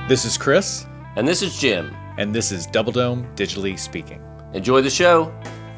This is Chris. And this is Jim. And this is Double Dome Digitally Speaking. Enjoy the show.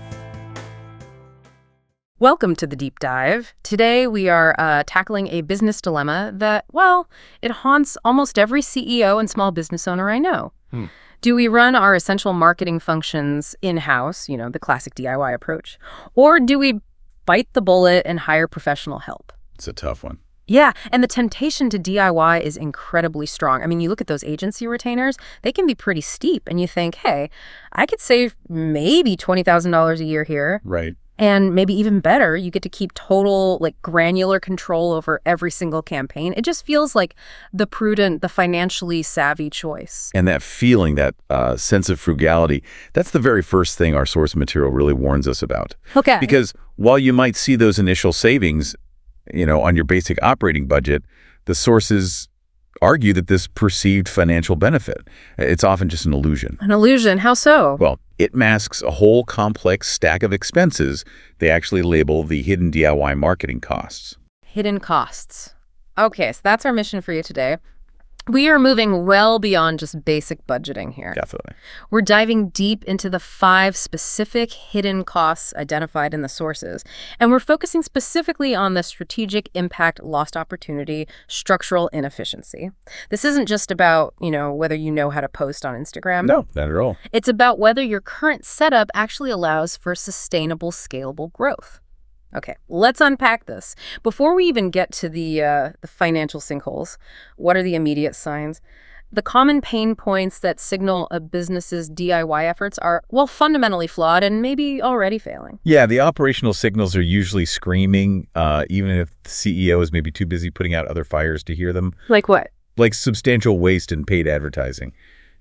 Welcome to the Deep Dive. Today we are tackling a business dilemma that, well, it haunts almost every CEO and small business owner I know. Do we run our essential marketing functions in-house, the classic DIY approach, or do we bite the bullet and hire professional help? It's a tough one. Yeah, and the temptation to DIY is incredibly strong. I mean, you look at those agency retainers, they can be pretty steep, and you think, hey, I could save maybe $20,000 a year here. Right. And maybe even better, you get to keep total, granular control over every single campaign. It just feels like the prudent, the financially savvy choice. And that feeling, that sense of frugality, that's the very first thing our source material really warns us about. Okay. Because while you might see those initial savings, on your basic operating budget, the sources argue that this perceived financial benefit, it's often just an illusion. An illusion? How so? Well, it masks a whole complex stack of expenses they actually label the hidden DIY marketing costs. Hidden costs. Okay, so that's our mission for you today. We are moving well beyond just basic budgeting here. Definitely. We're diving deep into the 5 specific hidden costs identified in the sources. And we're focusing specifically on the strategic impact, lost opportunity, structural inefficiency. This isn't just about, whether you know how to post on Instagram. No, not at all. It's about whether your current setup actually allows for sustainable, scalable growth. Okay, let's unpack this. Before we even get to the financial sinkholes, what are the immediate signs? The common pain points that signal a business's DIY efforts are, fundamentally flawed and maybe already failing. Yeah, the operational signals are usually screaming, even if the CEO is maybe too busy putting out other fires to hear them. Like what? Like substantial waste in paid advertising.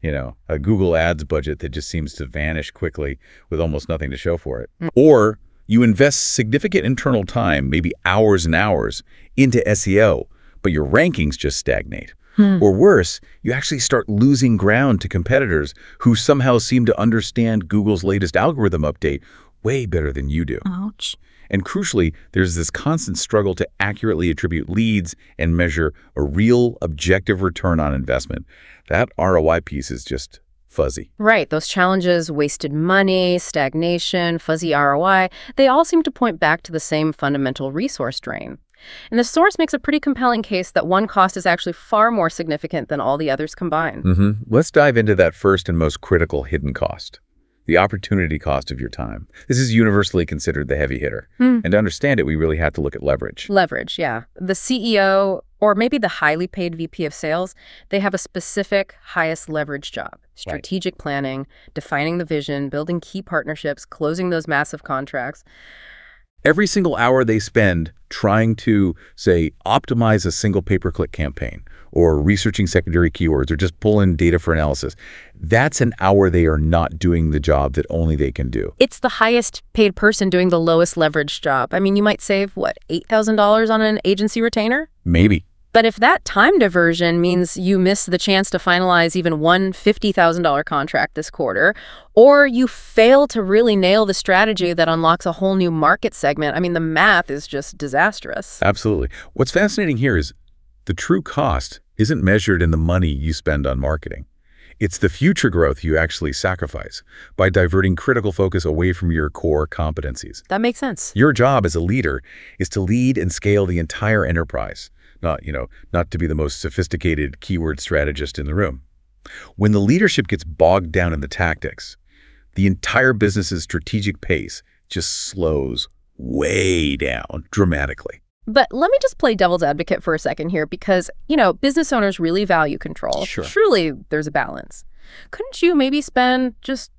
A Google Ads budget that just seems to vanish quickly with almost nothing to show for it. Or you invest significant internal time, maybe hours and hours, into SEO, but your rankings just stagnate. Or worse, you actually start losing ground to competitors who somehow seem to understand Google's latest algorithm update way better than you do. Ouch. And crucially, there's this constant struggle to accurately attribute leads and measure a real objective return on investment. That ROI piece is just fuzzy. Right. Those challenges, wasted money, stagnation, fuzzy ROI, they all seem to point back to the same fundamental resource drain. And the source makes a pretty compelling case that one cost is actually far more significant than all the others combined. Let's dive into that first and most critical hidden cost, the opportunity cost of your time. This is universally considered the heavy hitter. And to understand it, we really have to look at leverage. Leverage, yeah. The CEO, or maybe the highly paid VP of sales, they have a specific highest leverage job. Strategic planning, defining the vision, building key partnerships, closing those massive contracts. Every single hour they spend trying to, say, optimize a single pay-per-click campaign or researching secondary keywords or just pull in data for analysis, that's an hour they are not doing the job that only they can do. It's the highest paid person doing the lowest leverage job. I mean, you might save, $8,000 on an agency retainer? Maybe. But if that time diversion means you miss the chance to finalize even one $50,000 contract this quarter, or you fail to really nail the strategy that unlocks a whole new market segment, the math is just disastrous. Absolutely. What's fascinating here is the true cost isn't measured in the money you spend on marketing. It's the future growth you actually sacrifice by diverting critical focus away from your core competencies. That makes sense. Your job as a leader is to lead and scale the entire enterprise. Not to be the most sophisticated keyword strategist in the room. When the leadership gets bogged down in the tactics, the entire business's strategic pace just slows way down dramatically. But let me just play devil's advocate for a second here because, business owners really value control. Sure. Truly, there's a balance. Couldn't you maybe spend just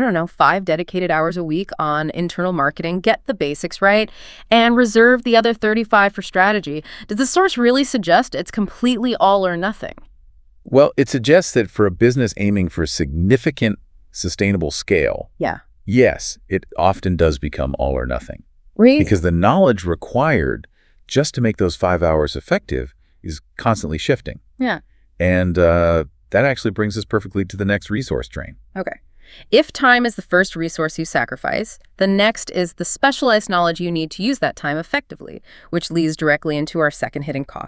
5 dedicated hours a week on internal marketing, get the basics right, and reserve the other 35 for strategy? Does the source really suggest it's completely all or nothing? Well, it suggests that for a business aiming for significant sustainable scale, yes, it often does become all or nothing. Really? Because the knowledge required just to make those 5 hours effective is constantly shifting. Yeah. And that actually brings us perfectly to the next resource drain. Okay. If time is the first resource you sacrifice, the next is the specialized knowledge you need to use that time effectively, which leads directly into our second hidden cost,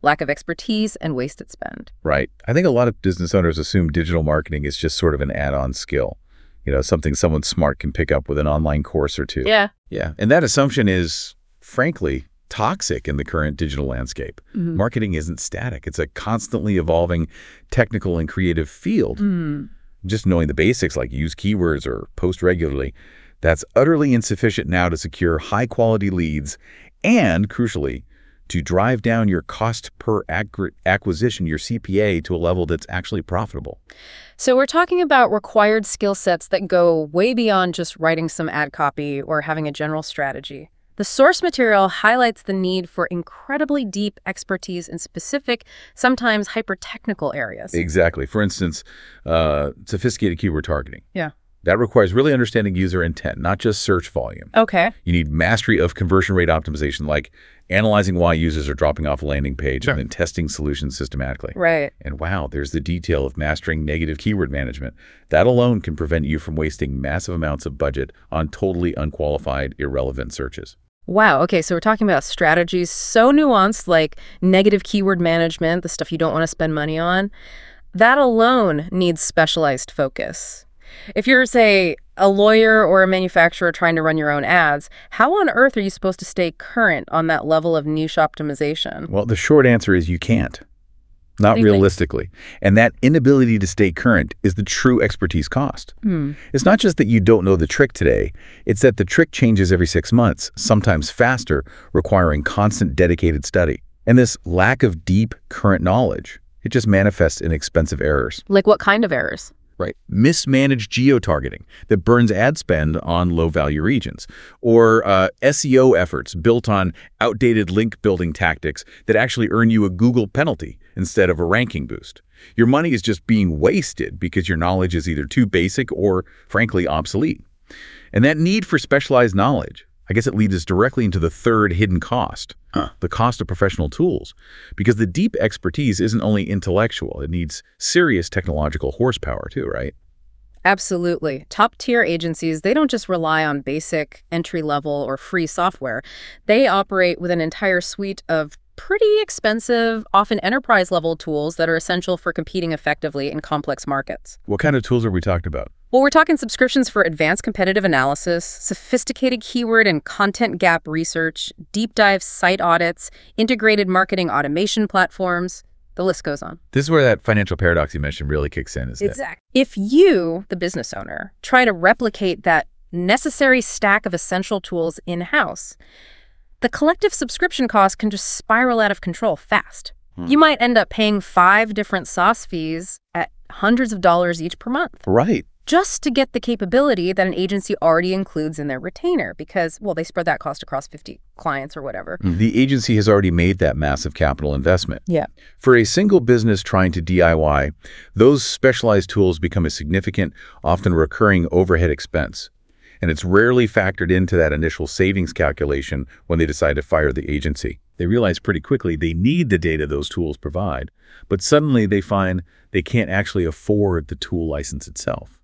lack of expertise, and wasted spend. Right. I think a lot of business owners assume digital marketing is just sort of an add-on skill, something someone smart can pick up with an online course or two. Yeah. Yeah. And that assumption is, frankly, toxic in the current digital landscape. Marketing isn't static. It's a constantly evolving technical and creative field. Just knowing the basics like use keywords or post regularly, that's utterly insufficient now to secure high-quality leads and, crucially, to drive down your cost per acquisition, your CPA, to a level that's actually profitable. So we're talking about required skill sets that go way beyond just writing some ad copy or having a general strategy. The source material highlights the need for incredibly deep expertise in specific, sometimes hyper-technical areas. Exactly. For instance, sophisticated keyword targeting. Yeah. That requires really understanding user intent, not just search volume. Okay. You need mastery of conversion rate optimization, like analyzing why users are dropping off a landing page and then testing solutions systematically. Right. And wow, there's the detail of mastering negative keyword management. That alone can prevent you from wasting massive amounts of budget on totally unqualified, irrelevant searches. Wow. Okay, so we're talking about strategies so nuanced, like negative keyword management, the stuff you don't want to spend money on. That alone needs specialized focus. If you're, say, a lawyer or a manufacturer trying to run your own ads, how on earth are you supposed to stay current on that level of niche optimization? Well, the short answer is you can't. Not realistically. And that inability to stay current is the true expertise cost. It's not just that you don't know the trick today. It's that the trick changes every 6 months, sometimes faster, requiring constant dedicated study. And this lack of deep current knowledge, it just manifests in expensive errors. Like what kind of errors? Right. Mismanaged geo-targeting that burns ad spend on low-value regions, or SEO efforts built on outdated link-building tactics that actually earn you a Google penalty instead of a ranking boost. Your money is just being wasted because your knowledge is either too basic or, frankly, obsolete. And that need for specialized knowledge, I guess it leads us directly into the third hidden cost, the cost of professional tools. Because the deep expertise isn't only intellectual, it needs serious technological horsepower too, right? Absolutely. Top-tier agencies, they don't just rely on basic, entry-level, or free software. They operate with an entire suite of pretty expensive, often enterprise-level tools that are essential for competing effectively in complex markets. What kind of tools are we talking about? Well, we're talking subscriptions for advanced competitive analysis, sophisticated keyword and content gap research, deep dive site audits, integrated marketing automation platforms. The list goes on. This is where that financial paradox you mentioned really kicks in, isn't it? Exactly. If you, the business owner, try to replicate that necessary stack of essential tools in-house, the collective subscription cost can just spiral out of control fast. You might end up paying 5 different SaaS fees at hundreds of dollars each per month. Right. Just to get the capability that an agency already includes in their retainer because, well, they spread that cost across 50 clients or whatever. The agency has already made that massive capital investment. Yeah. For a single business trying to DIY, those specialized tools become a significant, often recurring overhead expense. And it's rarely factored into that initial savings calculation when they decide to fire the agency. They realize pretty quickly they need the data those tools provide, but suddenly they find they can't actually afford the tool license itself.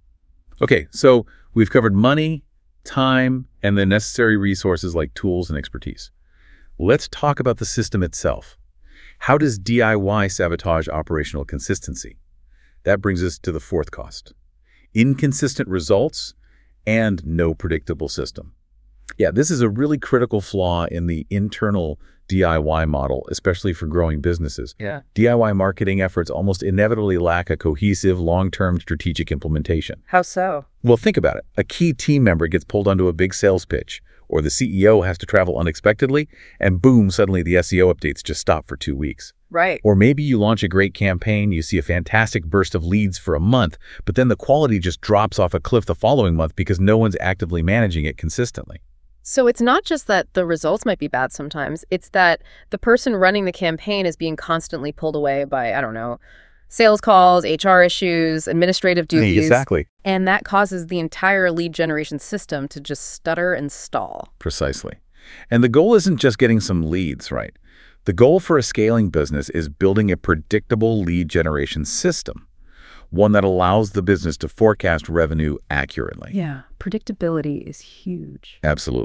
Okay, so we've covered money, time, and the necessary resources like tools and expertise. Let's talk about the system itself. How does DIY sabotage operational consistency? That brings us to the fourth cost: inconsistent results and no predictable system. Yeah, this is a really critical flaw in the internal DIY model, especially for growing businesses. Yeah. DIY marketing efforts almost inevitably lack a cohesive, long-term strategic implementation. How so? Well, think about it. A key team member gets pulled onto a big sales pitch, or the CEO has to travel unexpectedly, and boom, suddenly the SEO updates just stop for 2 weeks. Right. Or maybe you launch a great campaign, you see a fantastic burst of leads for a month, but then the quality just drops off a cliff the following month because no one's actively managing it consistently. So it's not just that the results might be bad sometimes. It's that the person running the campaign is being constantly pulled away by, I don't know, sales calls, HR issues, administrative duties. Exactly. And that causes the entire lead generation system to just stutter and stall. Precisely. And the goal isn't just getting some leads, right? The goal for a scaling business is building a predictable lead generation system, one that allows the business to forecast revenue accurately. Yeah, predictability is huge. Absolutely.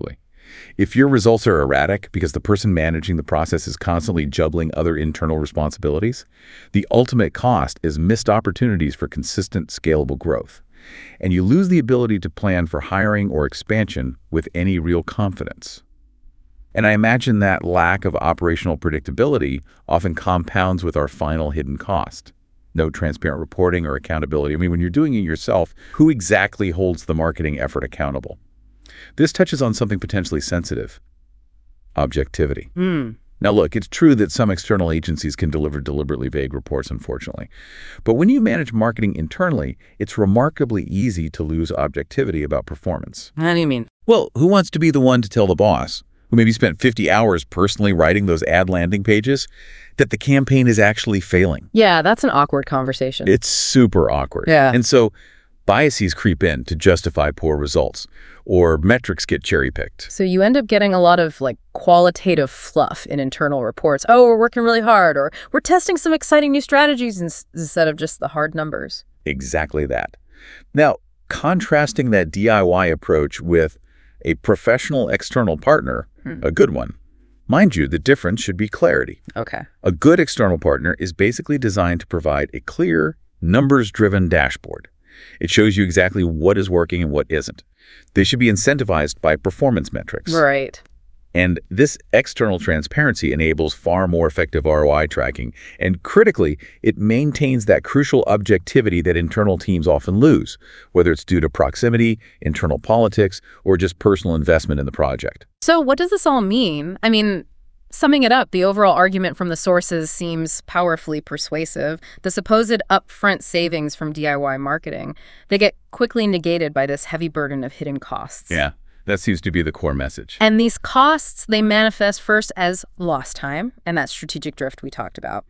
If your results are erratic because the person managing the process is constantly juggling other internal responsibilities, the ultimate cost is missed opportunities for consistent, scalable growth. And you lose the ability to plan for hiring or expansion with any real confidence. And I imagine that lack of operational predictability often compounds with our final hidden cost. No transparent reporting or accountability. I mean, when you're doing it yourself, who exactly holds the marketing effort accountable? This touches on something potentially sensitive: objectivity. Now, look, it's true that some external agencies can deliver deliberately vague reports, unfortunately. But when you manage marketing internally, it's remarkably easy to lose objectivity about performance. How do you mean? Well, who wants to be the one to tell the boss, who maybe spent 50 hours personally writing those ad landing pages, that the campaign is actually failing? Yeah, that's an awkward conversation. It's super awkward. Yeah. And so biases creep in to justify poor results, or metrics get cherry-picked. So you end up getting a lot of qualitative fluff in internal reports. Oh, we're working really hard, or we're testing some exciting new strategies instead of just the hard numbers. Exactly that. Now, contrasting that DIY approach with a professional external partner, a good one. Mind you, the difference should be clarity. Okay. A good external partner is basically designed to provide a clear, numbers-driven dashboard. It shows you exactly what is working and what isn't. They should be incentivized by performance metrics. Right. And this external transparency enables far more effective ROI tracking. And critically, it maintains that crucial objectivity that internal teams often lose, whether it's due to proximity, internal politics, or just personal investment in the project. So what does this all mean? I mean, summing it up, the overall argument from the sources seems powerfully persuasive. The supposed upfront savings from DIY marketing, they get quickly negated by this heavy burden of hidden costs. Yeah, that seems to be the core message. And these costs, they manifest first as lost time, and that strategic drift we talked about.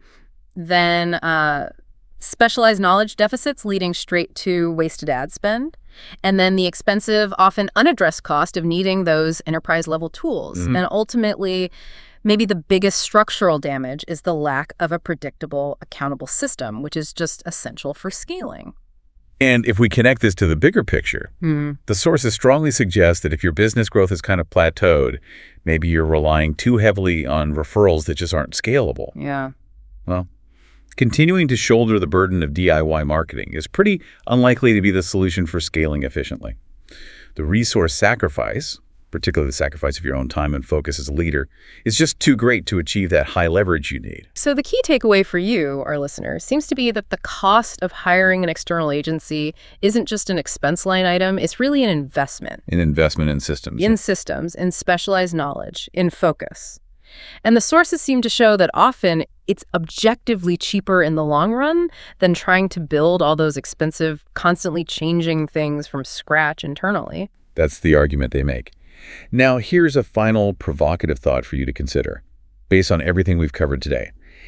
Then specialized knowledge deficits leading straight to wasted ad spend. And then the expensive, often unaddressed cost of needing those enterprise-level tools. And ultimately, maybe the biggest structural damage is the lack of a predictable, accountable system, which is just essential for scaling. And if we connect this to the bigger picture, the sources strongly suggest that if your business growth is kind of plateaued, maybe you're relying too heavily on referrals that just aren't scalable. Yeah. Well, continuing to shoulder the burden of DIY marketing is pretty unlikely to be the solution for scaling efficiently. The resource sacrifice, particularly the sacrifice of your own time and focus as a leader, is just too great to achieve that high leverage you need. So the key takeaway for you, our listeners, seems to be that the cost of hiring an external agency isn't just an expense line item, it's really an investment. An investment in systems. In systems, in specialized knowledge, in focus. And the sources seem to show that often it's objectively cheaper in the long run than trying to build all those expensive, constantly changing things from scratch internally. That's the argument they make. Now, here's a final provocative thought for you to consider, based on everything we've covered today.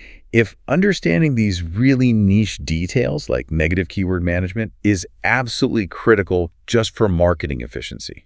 If understanding these really niche details, like negative keyword management, is absolutely critical just for marketing efficiency,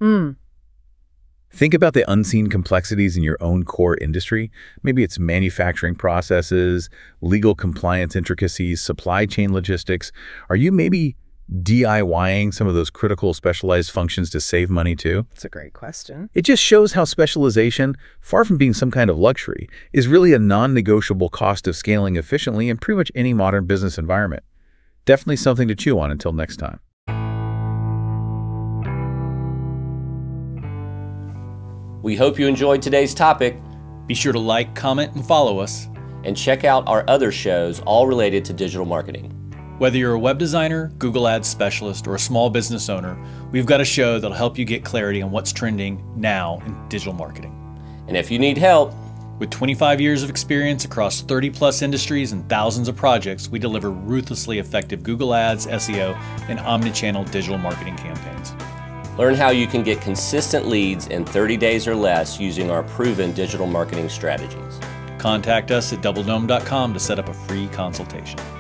think about the unseen complexities in your own core industry. Maybe it's manufacturing processes, legal compliance intricacies, supply chain logistics. Are you maybe DIYing some of those critical specialized functions to save money too? That's a great question. It just shows how specialization, far from being some kind of luxury, is really a non-negotiable cost of scaling efficiently in pretty much any modern business environment. Definitely something to chew on until next time. We hope you enjoyed today's topic, Be sure to like, comment, and follow us. and check out our other shows all related to digital marketing. Whether you're a web designer, Google Ads specialist, or a small business owner, we've got a show that'll help you get clarity on what's trending now in digital marketing. And if you need help, With 25 years of experience across 30-plus industries and thousands of projects, we deliver ruthlessly effective Google Ads, SEO, and omnichannel digital marketing campaigns. learn how you can get consistent leads in 30 days or less using our proven digital marketing strategies. Contact us at doubledome.com to set up a free consultation.